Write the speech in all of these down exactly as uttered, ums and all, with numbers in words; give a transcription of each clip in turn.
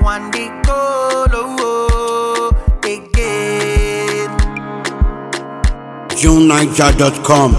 one day call oh, again. June Niger dot com.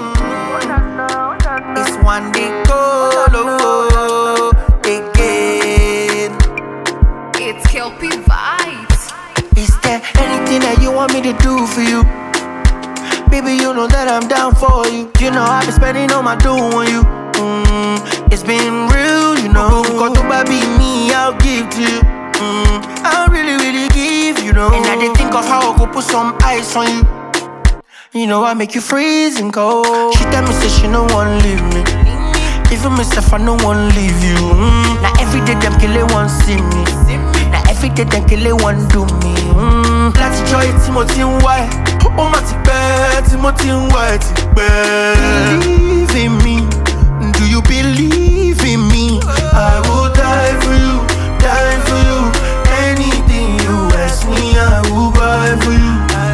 It's one day call oh, again. It's Kelpie Vibes. Is there anything that you want me to do for you? Baby, you know that I'm down for you. You know I've been spending all my dough on you. Mm, it's been real, you know. Got to baby me, I'll give to you. Mm, I'll really, really give, you know. And I did think of how I could put some ice on you. You know I make you freezing cold. She tell me say she no one leave me. Even myself I no one leave you. Mm, now every day them kill it one see me. Now every day them kill it one do me. Mm, láti joy Timothy why? Oh my tipe, Timothy why tipe? Believe in me. Do you believe in me? I will die for you, die for you. Anything you ask me, I will buy for you.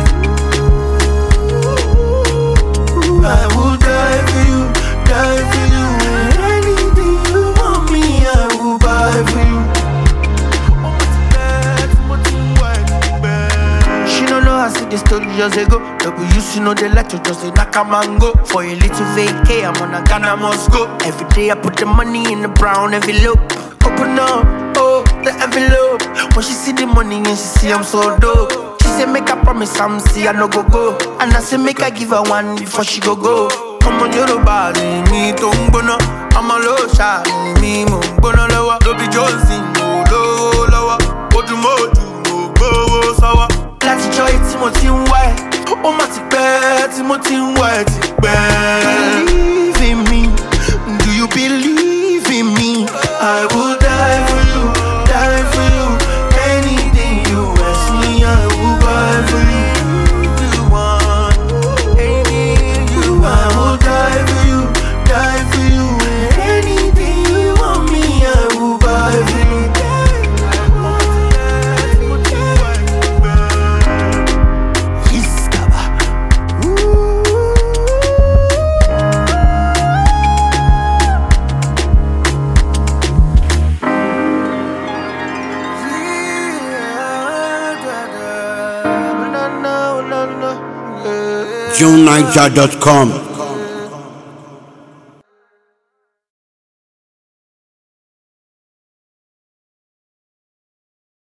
I will die for you, die for you. Anything you want me, I will buy for you. She don't know I see the story just ago. Double used to know they like to just say knock a mango. For a little vacay, I'm on a Ghana must go. Every day I put the money in the brown envelope. Open up, oh, the envelope. When she see the money and she see I'm so dope. She say make a promise, I'm see I no go go. And I say make I give her one before she go go. Come on, you're body, me don't bono. I'm a low shot, me mo bono lower. Don't be Jonesy, no low lower. What you mo do, go sour. Láti joy Timothy why? Oh my tipe, Timothy why tipe? Believe in me, do you believe in me? I will die for you, die for you. Anything you ask me, I will buy for you. You want anything you want? I will die for you, die for you. Anything you want me, I will buy for you. June Niger dot com.